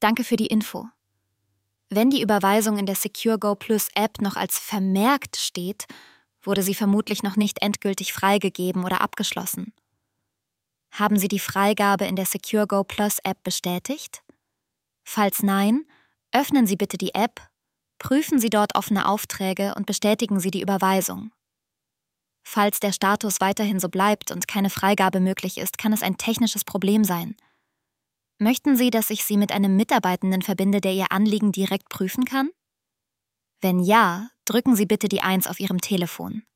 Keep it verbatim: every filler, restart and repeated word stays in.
Danke für die Info. Wenn die Überweisung in der SecureGo Plus App noch als vermerkt steht, wurde sie vermutlich noch nicht endgültig freigegeben oder abgeschlossen. Haben Sie die Freigabe in der SecureGo Plus App bestätigt? Falls nein, öffnen Sie bitte die App, prüfen Sie dort offene Aufträge und bestätigen Sie die Überweisung. Falls der Status weiterhin so bleibt und keine Freigabe möglich ist, kann es ein technisches Problem sein. Möchten Sie, dass ich Sie mit einem Mitarbeitenden verbinde, der Ihr Anliegen direkt prüfen kann? Wenn ja, drücken Sie bitte die eins auf Ihrem Telefon.